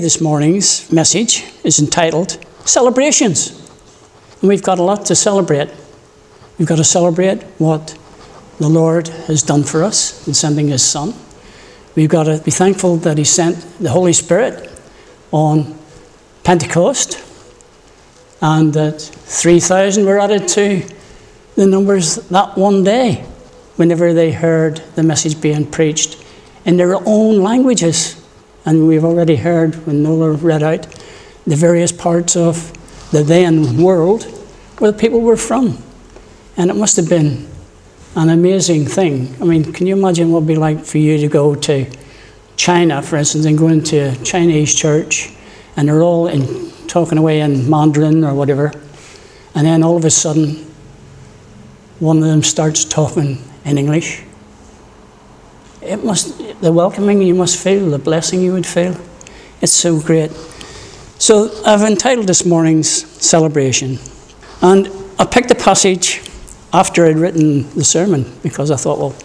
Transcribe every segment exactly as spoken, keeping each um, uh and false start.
This morning's message is entitled Celebrations. And we've got a lot to celebrate. We've got to celebrate what the Lord has done for us in sending His Son. We've got to be thankful that He sent the Holy Spirit on Pentecost, and that three thousand were added to the numbers that one day whenever they heard the message being preached in their own languages. And we've already heard, when Nola read out, the various parts of the then world where the people were from. And it must have been an amazing thing. I mean, can you imagine what it would be like for you to go to China, for instance, and go into a Chinese church, and they're all in, talking away in Mandarin or whatever, and then all of a sudden, one of them starts talking in English. It must, the welcoming you must feel, the blessing you would feel. It's so great. So I've entitled this morning's celebration. And I picked a passage after I'd written the sermon, because I thought, well,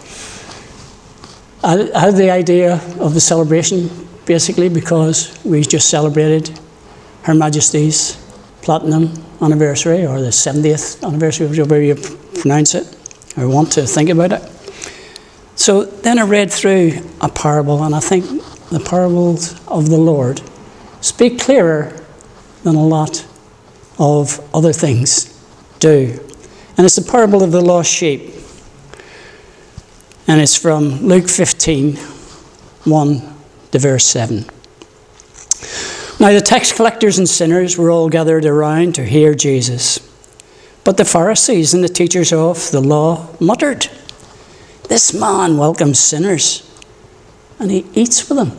I had the idea of the celebration basically because we just celebrated Her Majesty's Platinum Anniversary, or the seventieth anniversary, whichever you pronounce it, or want to think about it. So then I read through a parable, and I think the parables of the Lord speak clearer than a lot of other things do. And it's the parable of the lost sheep. And it's from Luke fifteen, one to verse seven. Now the tax collectors and sinners were all gathered around to hear Jesus. But the Pharisees and the teachers of the law muttered, "This man welcomes sinners, and he eats with them."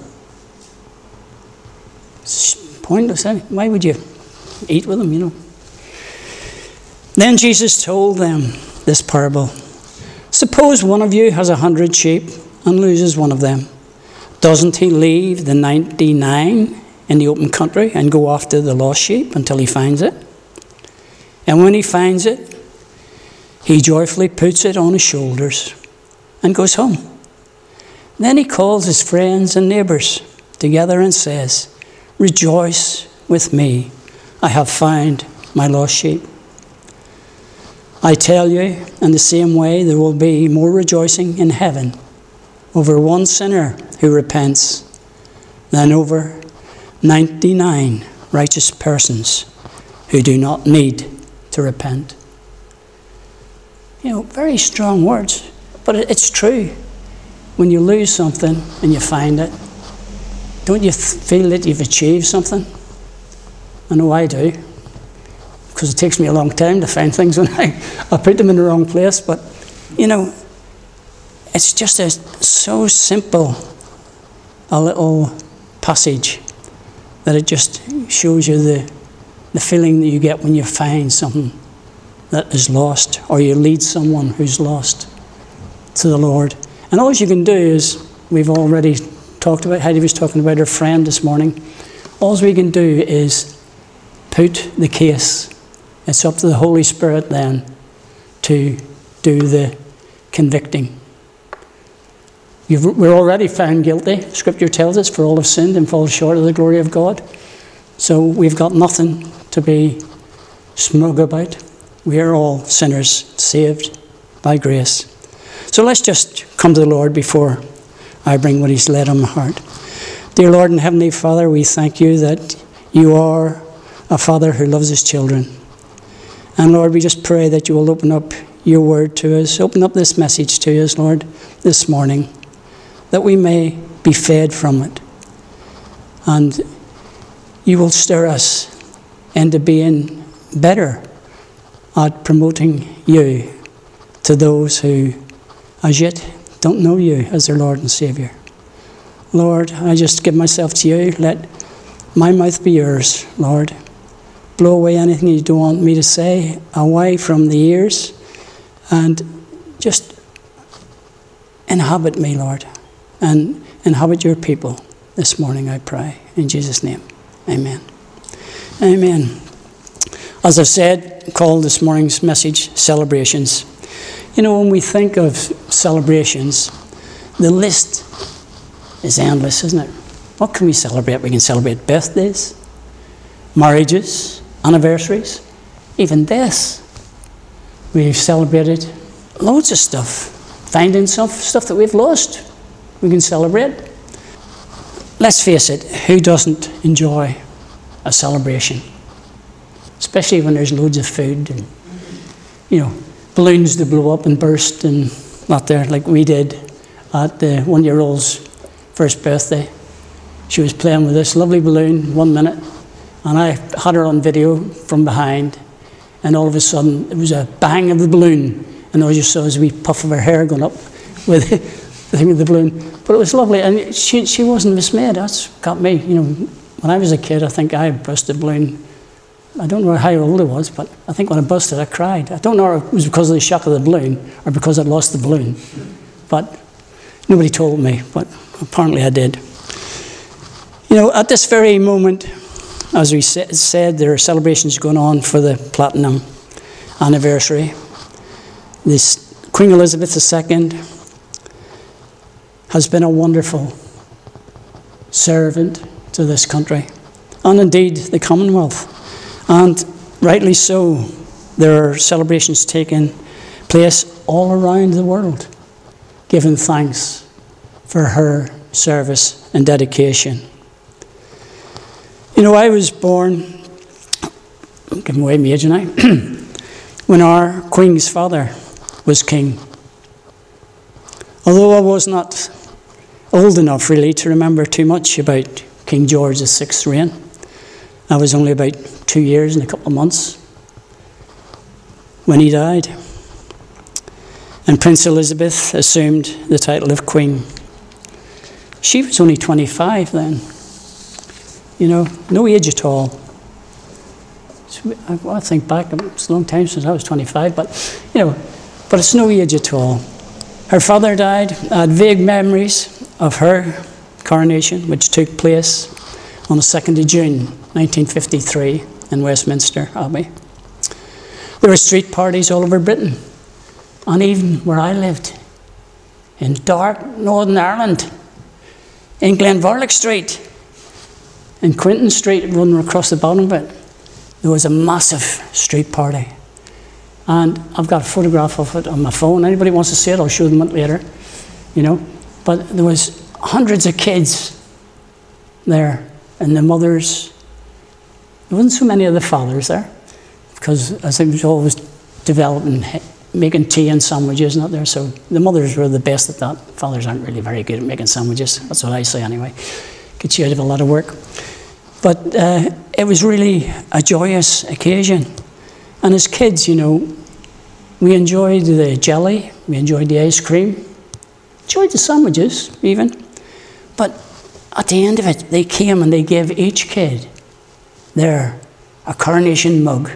It's pointless, eh? Why would you eat with them, you know? Then Jesus told them this parable. "Suppose one of you has a hundred sheep and loses one of them. Doesn't he leave the ninety-nine in the open country and go after the lost sheep until he finds it? And when he finds it, he joyfully puts it on his shoulders and goes home. Then he calls his friends and neighbours together and says, 'Rejoice with me, I have found my lost sheep.' I tell you, in the same way, there will be more rejoicing in heaven over one sinner who repents than over ninety-nine righteous persons who do not need to repent." You know, very strong words, but it's true. When you lose something and you find it, don't you feel that you've achieved something? I know I do, because it takes me a long time to find things when I, I put them in the wrong place. But, you know, it's just a, so simple a little passage that it just shows you the, the feeling that you get when you find something that is lost, or you lead someone who's lost to the Lord. And all you can do is, we've already talked about, Heidi was talking about her friend this morning, all we can do is put the case. It's up to the Holy Spirit then to do the convicting. You've, we're already found guilty. Scripture tells us, for all have sinned and fall short of the glory of God. So we've got nothing to be smug about. We are all sinners, saved by grace. So let's just come to the Lord before I bring what He's laid on my heart. Dear Lord and Heavenly Father, we thank You that You are a Father who loves His children. And Lord, we just pray that You will open up Your word to us, open up this message to us, Lord, this morning, that we may be fed from it. And You will stir us into being better at promoting You to those who as yet don't know You as their Lord and Saviour. Lord, I just give myself to You. Let my mouth be Yours, Lord. Blow away anything You don't want me to say, away from the ears, and just inhabit me, Lord, and inhabit Your people this morning, I pray. In Jesus' name, amen. Amen. As I've said, called this morning's message Celebrations. You know, when we think of celebrations, the list is endless, isn't it? What can we celebrate? We can celebrate birthdays, marriages, anniversaries, even deaths. We've celebrated loads of stuff. Finding stuff, stuff that we've lost, we can celebrate. Let's face it, who doesn't enjoy a celebration? Especially when there's loads of food and, you know, balloons to blow up and burst and not there, like we did at the one-year-old's first birthday. She was playing with this lovely balloon one minute, and I had her on video from behind, and all of a sudden, it was a bang of the balloon, and all you saw was a wee puff of her hair going up with the thing of the balloon. But it was lovely, and she she wasn't dismayed. That's got me. You know, when I was a kid, I think I burst a balloon. I don't know how old I was, but I think when I busted, I cried. I don't know if it was because of the shock of the balloon or because I'd lost the balloon. But nobody told me, but apparently I did. You know, at this very moment, as we said, there are celebrations going on for the platinum anniversary. This Queen Elizabeth the Second has been a wonderful servant to this country, and indeed the Commonwealth. And rightly so, there are celebrations taking place all around the world, giving thanks for her service and dedication. You know, I was born, I'm giving away my age now, when our Queen's father was king. Although I was not old enough really to remember too much about King George the Sixth's reign, I was only about two years and a couple of months when he died. And Prince Elizabeth assumed the title of Queen. She was only twenty-five then. You know, no age at all. So I, I think back, it's a long time since I was twenty-five, but, you know, but it's no age at all. Her father died. I had vague memories of her coronation, which took place on the second of June, nineteen fifty-three, in Westminster Abbey. There were street parties all over Britain, and even where I lived, in dark Northern Ireland, in Glenvarloch Street, in Quinton Street, running across the bottom of it, there was a massive street party. And I've got a photograph of it on my phone. Anybody wants to see it, I'll show them it later, you know. But there was hundreds of kids there, and the mothers. There wasn't so many of the fathers there, because as I was always developing, making tea and sandwiches, not there. So the mothers were the best at that. Fathers aren't really very good at making sandwiches. That's what I say anyway. Gets you out of a lot of work. But uh, it was really a joyous occasion. And as kids, you know, we enjoyed the jelly, we enjoyed the ice cream, enjoyed the sandwiches even. But at the end of it, they came and they gave each kid there a coronation mug.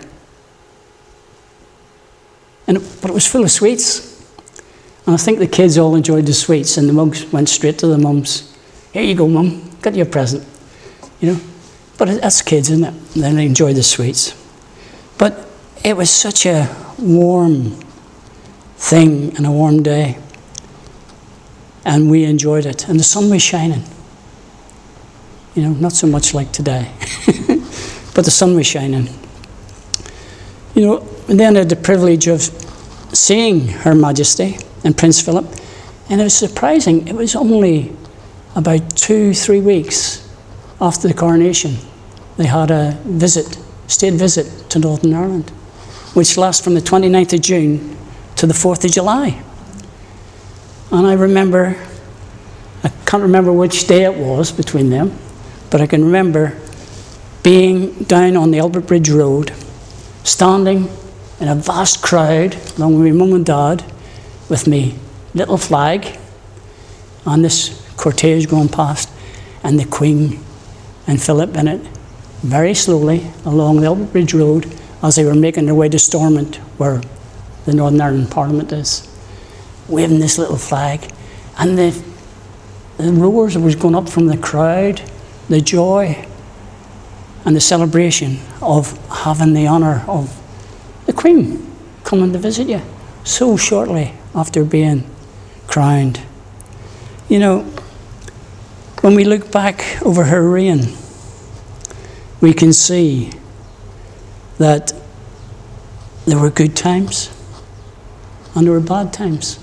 And it, but it was full of sweets. And I think the kids all enjoyed the sweets, and the mugs went straight to the mums. Here you go, Mum, got you a present. You know, but it, that's kids, isn't it? And then they enjoy the sweets. But it was such a warm thing and a warm day. And we enjoyed it. And the sun was shining. You know, not so much like today. But the sun was shining. You know, and then I had the privilege of seeing Her Majesty and Prince Philip. And it was surprising. It was only about two, three weeks after the coronation. They had a visit, state visit to Northern Ireland, which lasts from the twenty-ninth of June to the fourth of July. And I remember, I can't remember which day it was between them, but I can remember being down on the Albert Bridge Road, standing in a vast crowd, along with my mum and dad, with me little flag, and this cortege going past, and the Queen and Philip in it, very slowly along the Albert Bridge Road, as they were making their way to Stormont, where the Northern Ireland Parliament is, waving this little flag. And the, the roars that was going up from the crowd, the joy and the celebration of having the honour of the Queen coming to visit you so shortly after being crowned. You know, when we look back over her reign, we can see that there were good times and there were bad times.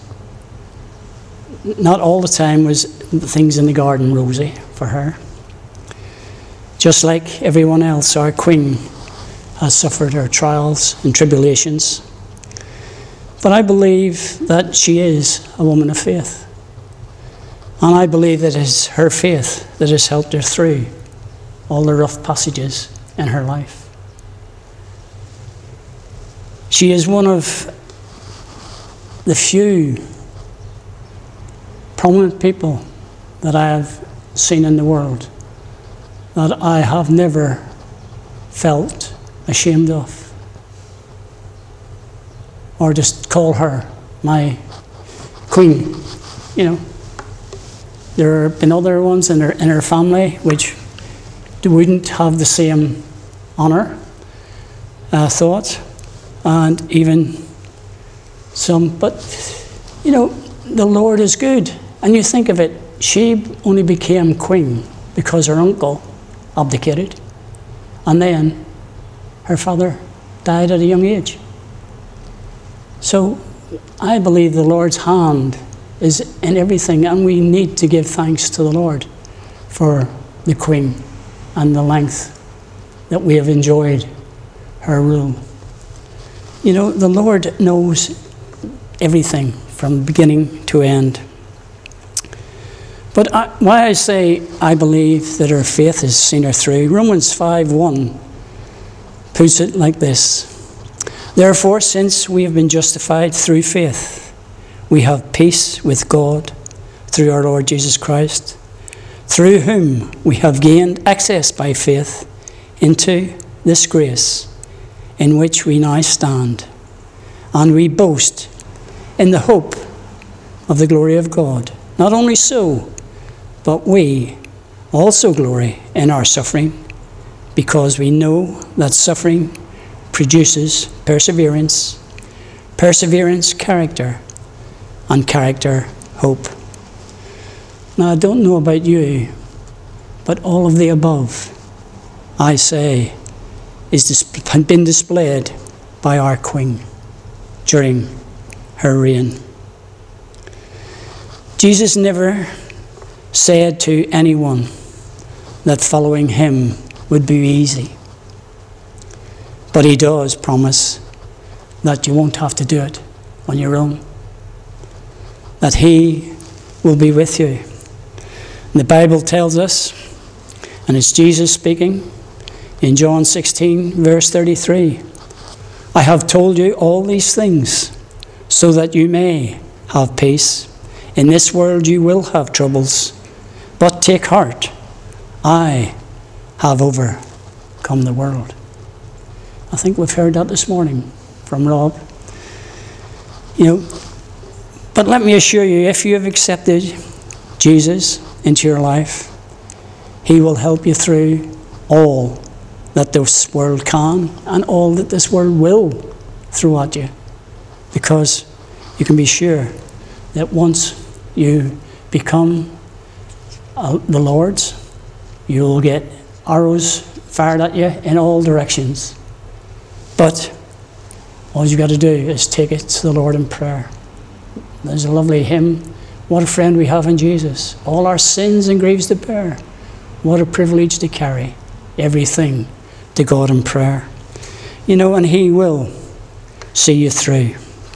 Not all the time was things in the garden rosy for her. Just like everyone else, our queen has suffered her trials and tribulations. But I believe that she is a woman of faith. And I believe that it is her faith that has helped her through all the rough passages in her life. She is one of the few prominent people that I have seen in the world that I have never felt ashamed of, or just call her my queen. You know, there have been other ones in her in her family which wouldn't have the same honor, uh, thought, and even some. But you know, the Lord is good, and you think of it. She only became queen because her uncle abdicated, and then her father died at a young age. So I believe the Lord's hand is in everything, and we need to give thanks to the Lord for the queen and the length that we have enjoyed her rule. You know, the Lord knows everything from beginning to end. But I, why I say I believe that her faith has seen her through, Romans five one puts it like this: Therefore, since we have been justified through faith, we have peace with God through our Lord Jesus Christ, through whom we have gained access by faith into this grace in which we now stand, and we boast in the hope of the glory of God. Not only so, but we also glory in our suffering, because we know that suffering produces perseverance, perseverance, character, and character, hope. Now, I don't know about you, but all of the above, I say, is dis- been displayed by our Queen during her reign. Jesus never said to anyone that following him would be easy. But he does promise that you won't have to do it on your own. That he will be with you. And the Bible tells us, and it's Jesus speaking in John sixteen, verse thirty-three, I have told you all these things so that you may have peace. In this world you will have troubles, but take heart, I have overcome the world. I think we've heard that this morning from Rob. You know, but let me assure you, if you have accepted Jesus into your life, he will help you through all that this world can and all that this world will throw at you. Because you can be sure that once you become uh, the Lord's, you'll get arrows fired at you in all directions. But all you've got to do is take it to the Lord in prayer. There's a lovely hymn, what a friend we have in Jesus. All our sins and griefs to bear. What a privilege to carry everything to God in prayer. You know, and he will see you through.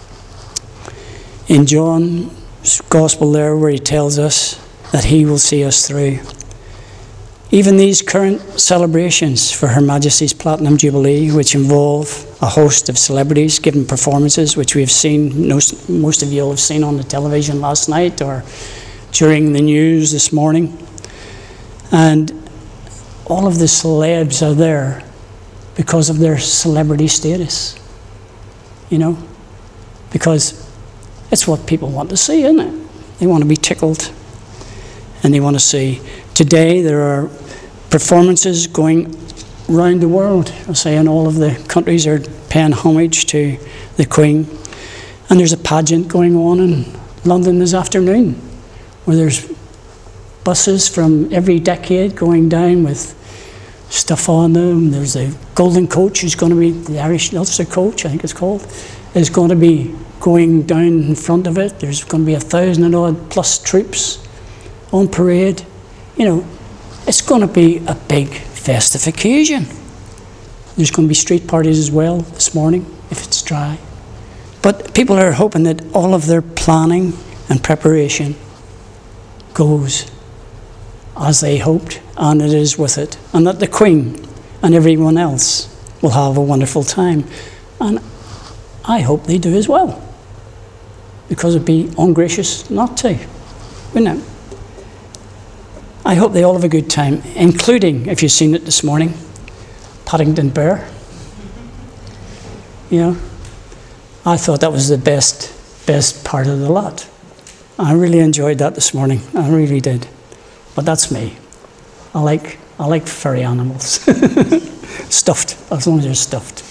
In John's Gospel there, where he tells us that he will see us through. Even these current celebrations for Her Majesty's Platinum Jubilee, which involve a host of celebrities giving performances, which we've seen, most, most of you will have seen on the television last night or during the news this morning. And all of the celebs are there because of their celebrity status, you know, because it's what people want to see, isn't it? They want to be tickled and they want to see. Today there are performances going around the world. I say, and all of the countries are paying homage to the Queen. And there's a pageant going on in London this afternoon where there's buses from every decade going down with stuff on them. There's a golden coach who's going to be, the Irish Ulster coach, I think it's called, is going to be going down in front of it. There's going to be a thousand and odd plus troops on parade. You know, it's going to be a big festive occasion. There's going to be street parties as well this morning, if it's dry. But people are hoping that all of their planning and preparation goes as they hoped, and it is with it. And that the Queen and everyone else will have a wonderful time. And I hope they do as well, because it'd be ungracious not to, wouldn't it? I hope they all have a good time, including, if you've seen it this morning, Paddington Bear. You know, I thought that was the best, best part of the lot. I really enjoyed that this morning. I really did. But that's me. I like, I like furry animals. Stuffed, as long as they're stuffed.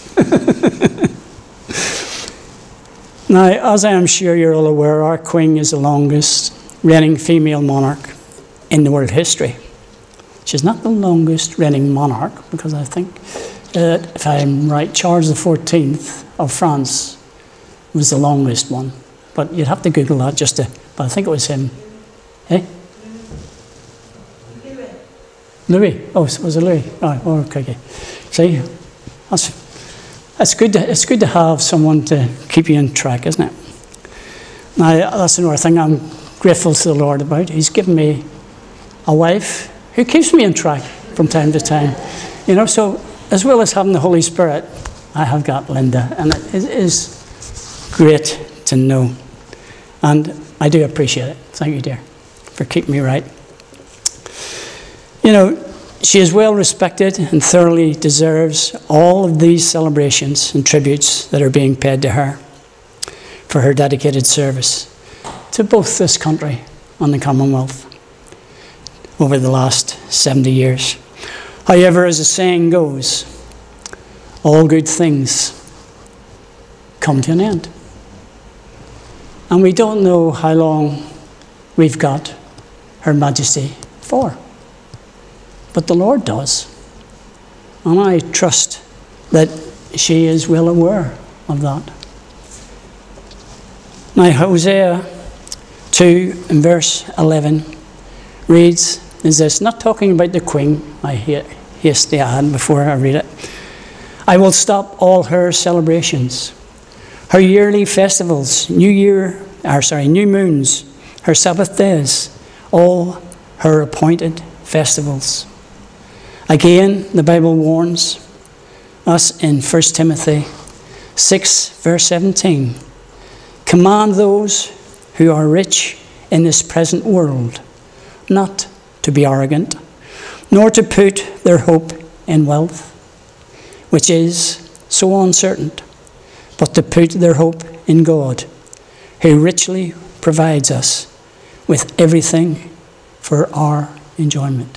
Now, as I am sure you're all aware, our Queen is the longest reigning female monarch in the world history. She's not the longest reigning monarch, because I think that, if I'm right, Charles the fourteenth of France was the longest one. But you'd have to Google that just to, but I think it was him. Eh? Louis. Louis. Oh, was it Louis? Oh, okay, okay. See, that's, it's good to, it's good to have someone to keep you in track, isn't it? Now, that's another thing I'm grateful to the Lord about. He's given me a wife who keeps me in track from time to time. You know, so as well as having the Holy Spirit, I have got Linda, and it is great to know. And I do appreciate it. Thank you, dear, for keeping me right. You know, she is well respected and thoroughly deserves all of these celebrations and tributes that are being paid to her for her dedicated service to both this country and the Commonwealth over the last seventy years. However, as the saying goes, all good things come to an end. And we don't know how long we've got Her Majesty for. But the Lord does. And I trust that she is well aware of that. Now, Hosea two and verse eleven reads, is this, not talking about the Queen, I haste the ad before I read it. I will stop all her celebrations, her yearly festivals, new year, or sorry, new moons, her Sabbath days, all her appointed festivals. Again, the Bible warns us in First Timothy six, verse seventeen, command those who are rich in this present world not to be arrogant, nor to put their hope in wealth, which is so uncertain, but to put their hope in God, who richly provides us with everything for our enjoyment.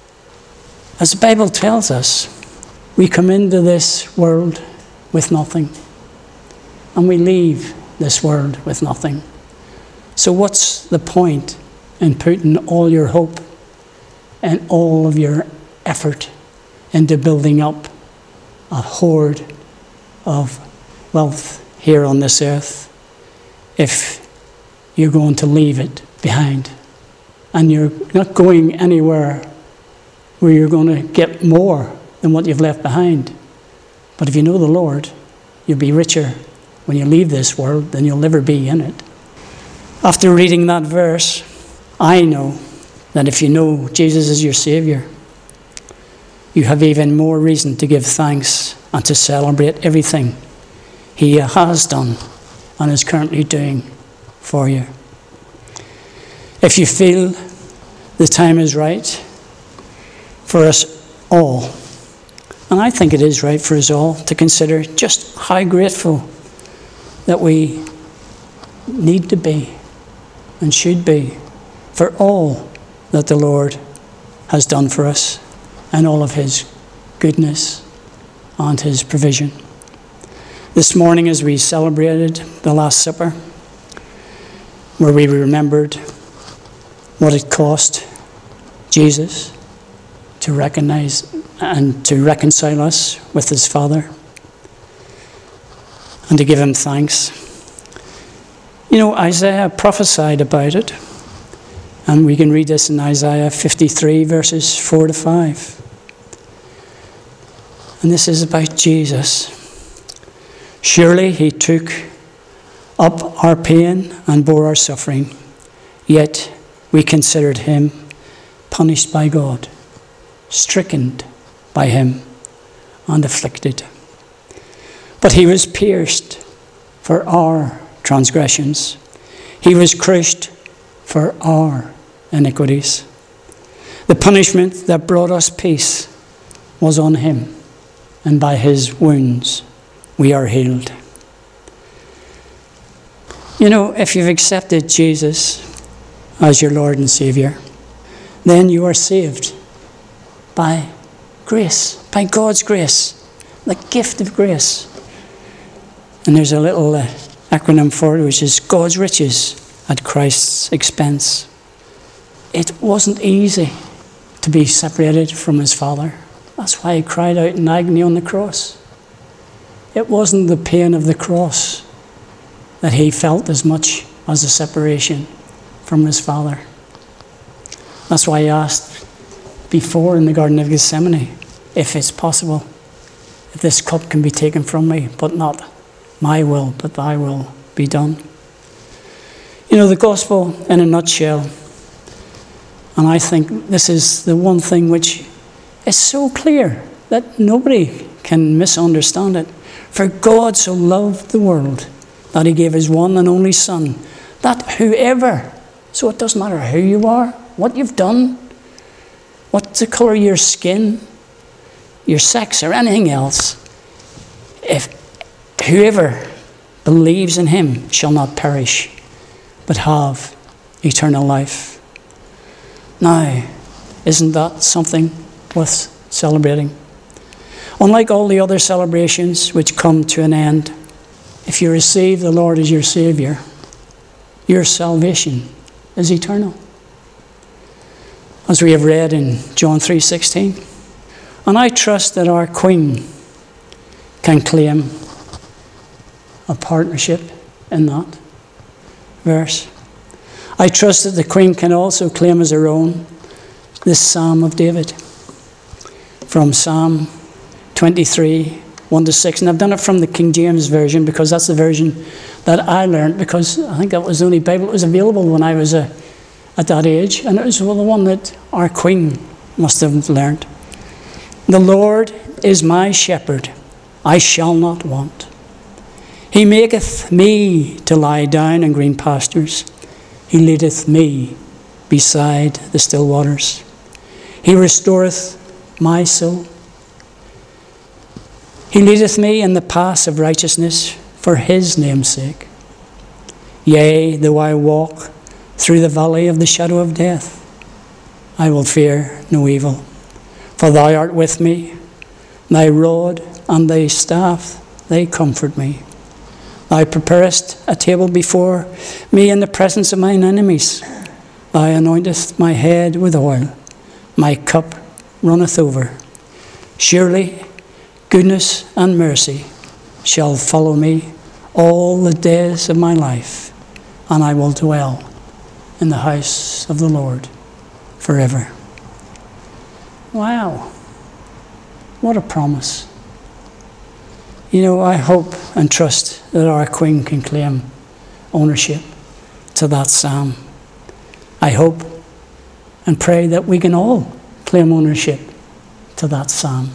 As the Bible tells us, we come into this world with nothing, and we leave this world with nothing. So what's the point in putting all your hope and all of your effort into building up a hoard of wealth here on this earth if you're going to leave it behind and you're not going anywhere where you're going to get more than what you've left behind? But if you know the Lord, you'll be richer when you leave this world than you'll ever be in it. After reading that verse, I know that if you know Jesus is your Saviour, you have even more reason to give thanks and to celebrate everything He has done and is currently doing for you. If you feel the time is right for us all, and I think it is right for us all, to consider just how grateful that we need to be and should be for all that the Lord has done for us and all of His goodness and His provision. This morning, as we celebrated the Last Supper, where we remembered what it cost Jesus to recognize and to reconcile us with his Father and to give him thanks. You know, Isaiah prophesied about it, and we can read this in Isaiah fifty-three, verses four to five. And this is about Jesus. Surely he took up our pain and bore our suffering, yet we considered him punished by God, stricken by him, and afflicted. But he was pierced for our transgressions. He was crushed for our iniquities. The punishment that brought us peace was on him, and by his wounds we are healed. You know, if you've accepted Jesus as your Lord and Savior, then you are saved by grace, by God's grace, the gift of grace. And there's a little uh, acronym for it, which is God's riches at Christ's expense. It wasn't easy to be separated from his Father. That's why he cried out in agony on the cross. It wasn't the pain of the cross that he felt as much as the separation from his Father. That's why he asked before in the Garden of Gethsemane, if it's possible, if this cup can be taken from me, but not my will, but thy will be done. You know, the gospel in a nutshell, and I think this is the one thing which is so clear that nobody can misunderstand it. For God so loved the world that he gave his one and only Son, that whoever, so it doesn't matter who you are, what you've done, what's the colour of your skin, your sex or anything else, if whoever believes in him shall not perish, but have eternal life. Now, isn't that something worth celebrating? Unlike all the other celebrations which come to an end, if you receive the Lord as your Saviour, your salvation is eternal. As we have read in John three sixteen. And I trust that our Queen can claim a partnership in that verse. I trust that the Queen can also claim as her own this Psalm of David from Psalm twenty-three, one to six. And I've done it from the King James Version because that's the version that I learned, because I think that was the only Bible that was available when I was a, at that age. And it was well, the one that our Queen must have learned. The Lord is my shepherd, I shall not want. He maketh me to lie down in green pastures. He leadeth me beside the still waters. He restoreth my soul. He leadeth me in the paths of righteousness for his name's sake. Yea, though I walk through the valley of the shadow of death, I will fear no evil. For thou art with me, thy rod and thy staff, they comfort me. Thou preparest a table before me in the presence of mine enemies. Thou anointest my head with oil. My cup runneth over. Surely goodness and mercy shall follow me all the days of my life, and I will dwell in the house of the Lord forever. Wow. What a promise. You know, I hope and trust that our Queen can claim ownership to that psalm. I hope and pray that we can all claim ownership to that psalm.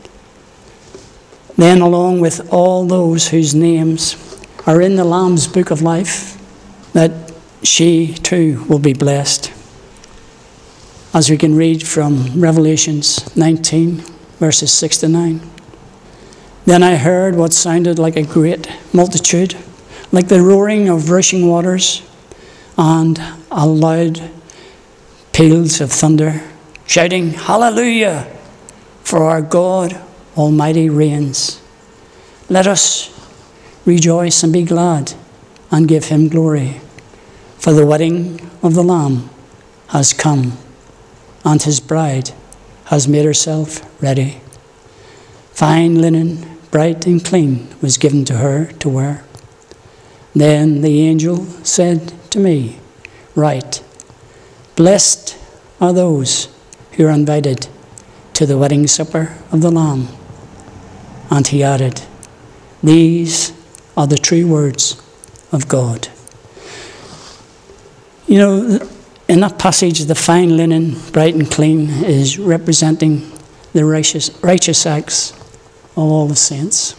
Then, along with all those whose names are in the Lamb's book of life, that she too will be blessed. As we can read from Revelations nineteen, verses six to nine. Then I heard what sounded like a great multitude, like the roaring of rushing waters, and a loud peals of thunder, shouting, Hallelujah! For our God Almighty reigns. Let us rejoice and be glad and give him glory, for the wedding of the Lamb has come, and his bride has made herself ready. Fine linen, bright and clean, was given to her to wear. Then the angel said to me, Write, blessed are those who are invited to the wedding supper of the Lamb. And he added, These are the true words of God. You know, in that passage, the fine linen, bright and clean, is representing the righteous, righteous acts of all the saints.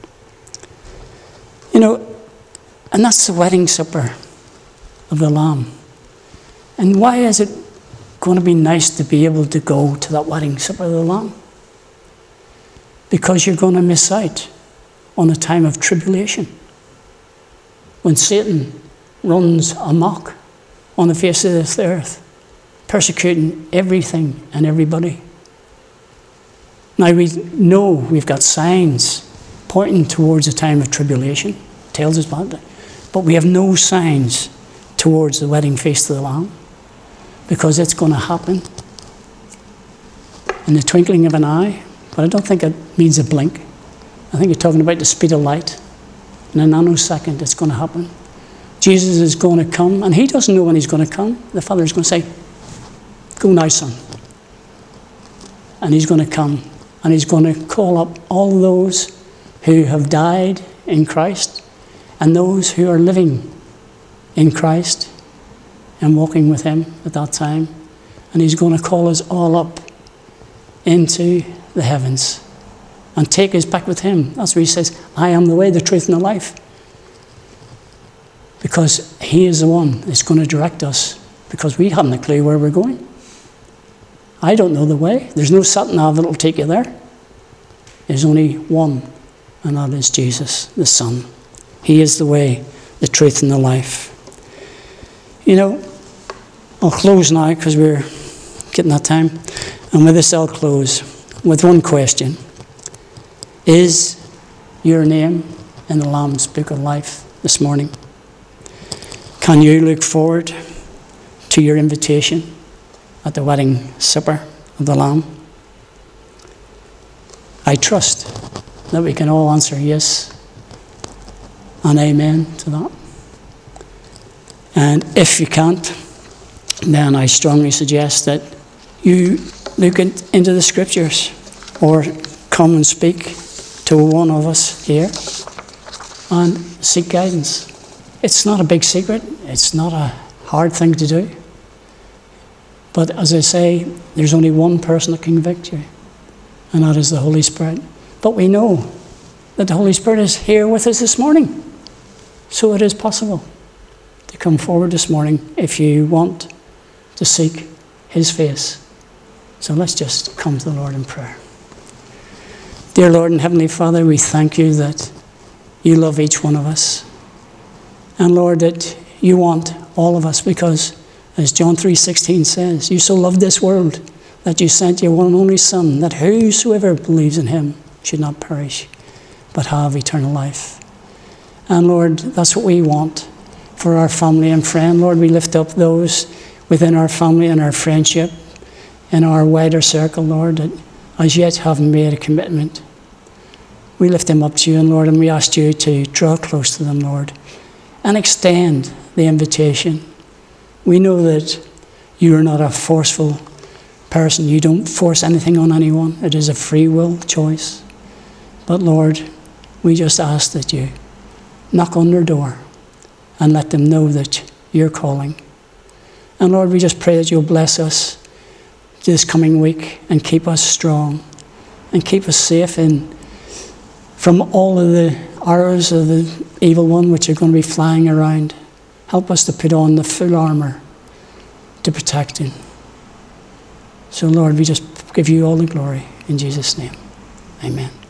You know, and that's the wedding supper of the Lamb. And why is it going to be nice to be able to go to that wedding supper of the Lamb? Because you're going to miss out on a time of tribulation, when Satan runs amok on the face of this earth, persecuting everything and everybody. Now we know we've got signs pointing towards a time of tribulation, tells us about that, but we have no signs towards the wedding feast of the Lamb, because it's going to happen in the twinkling of an eye. But I don't think it means a blink. I think you're talking about the speed of light. In a nanosecond, it's going to happen. Jesus is going to come, and he doesn't know when he's going to come. The Father is going to say, Go now, son. And he's going to come, and he's going to call up all those who have died in Christ and those who are living in Christ and walking with him at that time. And he's going to call us all up into the heavens and take us back with him. That's where he says, I am the way, the truth, and the life. Because he is the one that's going to direct us, because we haven't a clue where we're going. I don't know the way. There's no sat nav that will take you there. There's only one, and that is Jesus, the Son. He is the way, the truth, and the life. You know, I'll close now because we're getting that time. And with this, I'll close with one question. Is your name in the Lamb's Book of Life this morning? Can you look forward to your invitation at the wedding supper of the Lamb? I trust that we can all answer yes and amen to that. And if you can't, then I strongly suggest that you look into the scriptures or come and speak to one of us here and seek guidance. It's not a big secret. It's not a hard thing to do. But as I say, there's only one person that can convict you, and that is the Holy Spirit. But we know that the Holy Spirit is here with us this morning. So it is possible to come forward this morning if you want to seek his face. So let's just come to the Lord in prayer. Dear Lord and Heavenly Father, we thank you that you love each one of us. And Lord, that you want all of us, because as John three sixteen says, you so loved this world that you sent your one and only Son, that whosoever believes in him should not perish, but have eternal life. And Lord, that's what we want for our family and friend. Lord, we lift up those within our family and our friendship, in our wider circle, Lord, that as yet haven't made a commitment. We lift them up to you, and Lord, and we ask you to draw close to them, Lord, and extend the invitation. We know that you are not a forceful person. You don't force anything on anyone. It is a free will choice. But Lord, we just ask that you knock on their door and let them know that you're calling. And Lord, we just pray that you'll bless us this coming week and keep us strong and keep us safe in from all of the arrows of the evil one which are going to be flying around. Help us to put on the full armour to protect him. So Lord, we just give you all the glory in Jesus' name. Amen.